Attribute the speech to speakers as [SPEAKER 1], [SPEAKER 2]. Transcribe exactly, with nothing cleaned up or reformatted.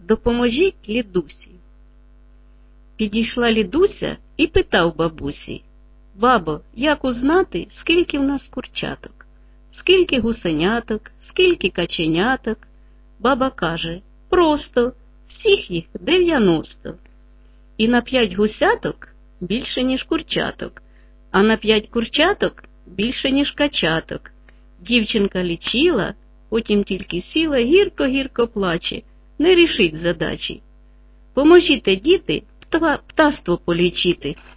[SPEAKER 1] допоможіть Лідусі. Підійшла Лідуся і питав бабусі: бабо, як узнати, скільки в нас курчаток? Скільки гусеняток, скільки каченяток? Баба каже: просто, всіх їх дев'яносто. І на п'ять гусяток більше, ніж курчаток, а на п'ять курчаток більше, ніж качаток. Дівчинка лічила, потім тільки сіла, гірко-гірко плаче, не рішить задачі. Поможіте, діти, птаство полічити.